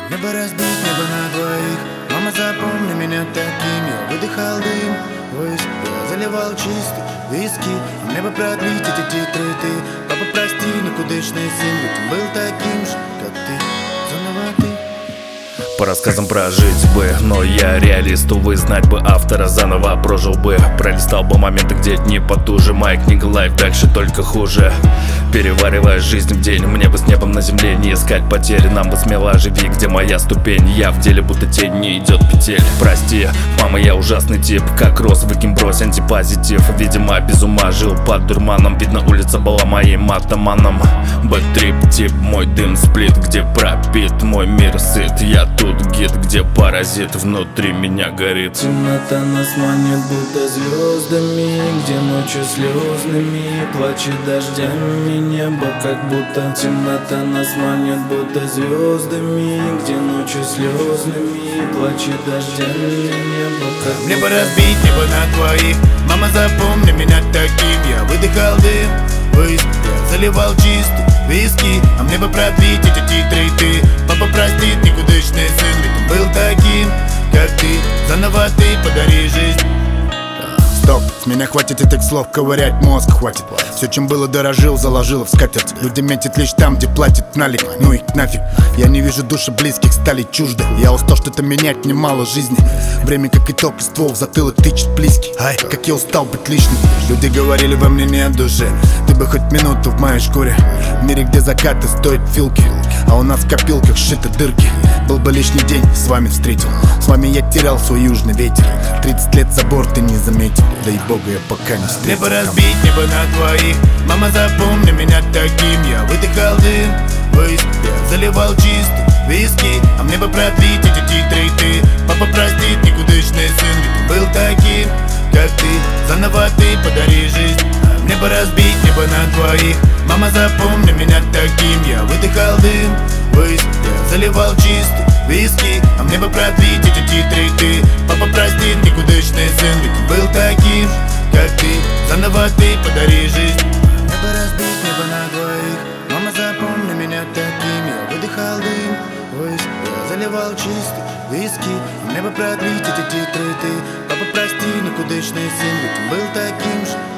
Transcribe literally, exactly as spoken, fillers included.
Небо разбить, небо на двоих. Мама, запомни меня таким. Я выдыхал дым ввысь, я заливал чистый виски. А мне бы продлить эти титры ты. Папа, прости, никудышный сын, ведь он был таким же, как ты. Заново ты. По рассказам прожить бы, но я реалист, увы, знать бы автора заново прожил бы. Пролистал бы моменты, где дни потуже. Моя книга лайф, дальше только хуже. Переваривая жизнь в день, мне бы с небом на земле не искать потери. Нам бы смело оживи, где моя ступень. Я в деле, будто тень, не идет петель. Прости, мама, я ужасный тип. Как рос, выкинь, брось, антипозитив. Видимо, без ума жил под дурманом. Видно, улица была моим атаманом. Бэттрип, тип, мой дым сплит, где пропит мой мир сыт. Я тут гид, где паразит внутри меня горит. Темнота нас манит, будто звездами, где ночью слезными плачет дождями небо, как будто. Темнота нас манит, будто звездами, где ночью слезными плачет дождями небо, как будто. Небо разбить, небо на двоих. Мама, запомни меня таким. Я выдыхал дым ввысь, я заливал чистый виски. А мне бы продлить эти титры ты. Папа простит, никудышный сын, ведь он был таким, как ты. Заново ты подари жизнь. Стоп, с меня хватит этих слов, ковырять мозг хватит. Все, чем было, дорожил, заложил в скатерть. Люди метят лишь там, где платят налик, ну их нафиг. Я не вижу души близких, стали чужды. Я устал что-то менять, мне мало жизни. Время как итог, и ствол в затылок тычет близкий. Ай, как я устал быть лишним. Люди говорили, во мне нет души. Ты бы хоть минуту в моей шкуре. В мире, где закаты стоят филки, а у нас в копилках сшиты дырки. Был бы лишний день, с вами встретил. С вами я терял свой южный ветер. Тридцать лет забор ты не заметил. Да и бога я пока не встретил. Небо разбить, небо на двоих. Мама, запомни меня таким. Я выдыхал дым ввысь, я заливал чистый виски. А мне бы продлить эти титры ты. Папа простит, никудышный сын, ведь он был таким, как ты. Заново ты подари жизнь. А мне бы разбить, небо на двоих. Мама, запомни меня таким. Я выдыхал дым ввысь, я заливал чистый виски. А мне бы продлить эти титры ты. Папа простит, никудышный сын, ведь он был таким, как ты. Заново ты подари жизнь. Небо разбить, небо на двоих. Мама, запомни меня таким. Я выдыхал дым ввысь, я заливал чистый виски. А мне бы продлить эти титры ты. Папа прости, никудышный сын, ведь он был таким же,